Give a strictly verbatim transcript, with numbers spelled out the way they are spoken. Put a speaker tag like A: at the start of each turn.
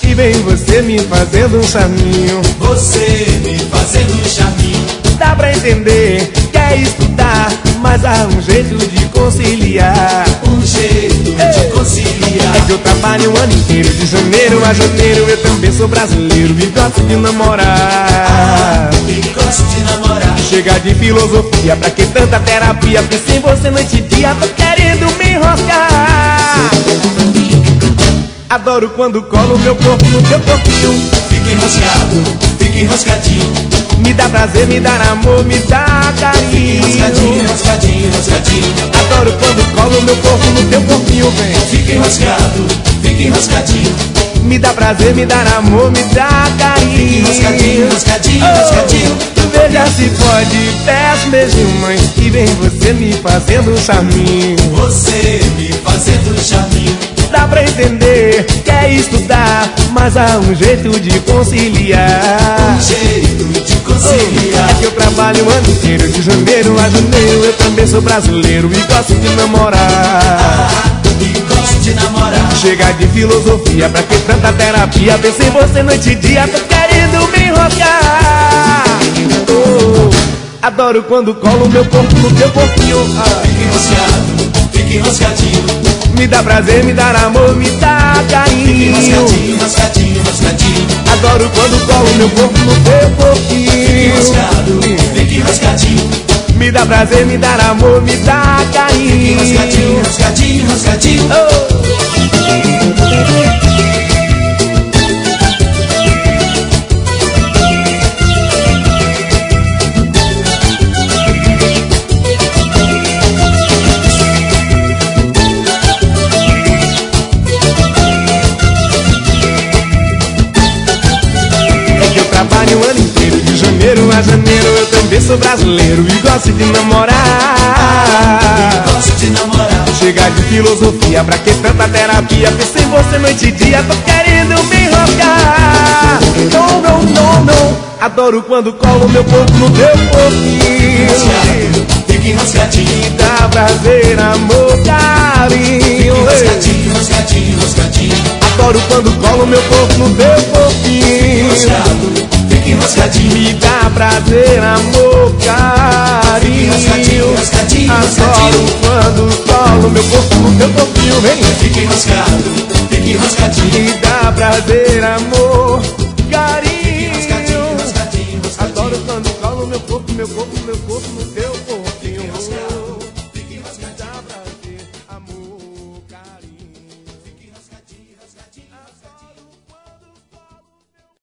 A: E vem você me fazendo um charminho.
B: Você me fazendo um charminho.
A: Dá pra entender, quer estudar, mas há um jeito de conciliar.
B: Um jeito
A: Ei.
B: de conciliar.
A: É que eu trabalho o ano inteiro, de janeiro a janeiro. Eu também sou brasileiro e gosto de namorar.
B: Ah, e gosto de namorar.
A: Chega de filosofia, pra que tanta terapia? Pensei em você noite e dia, tô querendo me enroscar. Adoro quando colo meu corpo no teu corpinho.
B: Fica enroscado, fica enroscadinho.
A: Me dá prazer, me dá amor, me dá carinho.
B: Enroscadinho, enroscadinho, enroscadinho.
A: Adoro quando colo meu corpo no teu corpinho, vem.
B: Fica enroscado, fica enroscadinho.
A: Me dá prazer, me dá amor, me dá carinho.
B: Enroscadinho, enroscadinho,
A: Oh,
B: enroscadinho.
A: veja se pode, peço mesmo, mãe. E vem você me fazendo um charminho.
B: Você me fazendo um charminho.
A: Dá pra entender, quer estudar, mas há um jeito de conciliar.
B: Um jeito de
A: É
B: conciliar.
A: que eu trabalho o ano inteiro, de janeiro a janeiro. Eu também sou brasileiro e gosto de namorar.
B: Ah, e gosto de namorar.
A: Chega de filosofia, pra que tanta terapia? Pensei em você noite e dia, tô querendo me enroscar. Oh, adoro quando colo meu corpo no teu corpinho. Ah,
B: Fica enroscado, fica enroscadinho.
A: me dá prazer, me dá amor, me dá
B: Fica
A: carinho.
B: enroscadinho, enroscadinho, enroscadinho.
A: Adoro quando colo meu corpo no teu
B: Fica
A: corpinho.
B: enroscado, fica enroscadinho.
A: Me dá prazer, me dá amor, me dá
B: Fica
A: carinho.
B: enroscadinho, enroscadinho, enroscadinho.
A: Oh. Trabalho o ano inteiro, de janeiro a janeiro. Eu também sou brasileiro e gosto de namorar.
B: Gosto de namorar.
A: Chega de filosofia, pra que tanta terapia? Pensei em você noite e dia, tô querendo me enroscar. Não, não, não, não. Adoro quando colo meu corpo no teu corpinho.
B: Fica enroscadinho.
A: Me dá prazer, amor, carinho.
B: Enroscadinho, enroscadinho, enroscadinho.
A: Adoro quando colo meu corpo no teu corpinho.
B: Enroscado, fica enroscadinho.
A: Me dá prazer, amor, carinho.
B: Enroscadinho, enroscadinho,
A: Adoro
B: enroscadinho.
A: quando colo meu corpo no teu corpinho, vem.
B: Fica enroscado, fica enroscadinho.
A: Me dá prazer, amor, carinho.
B: Enroscadinho, enroscadinho, enroscadinho.
A: Adoro quando colo meu corpo, meu corpo, meu corpo no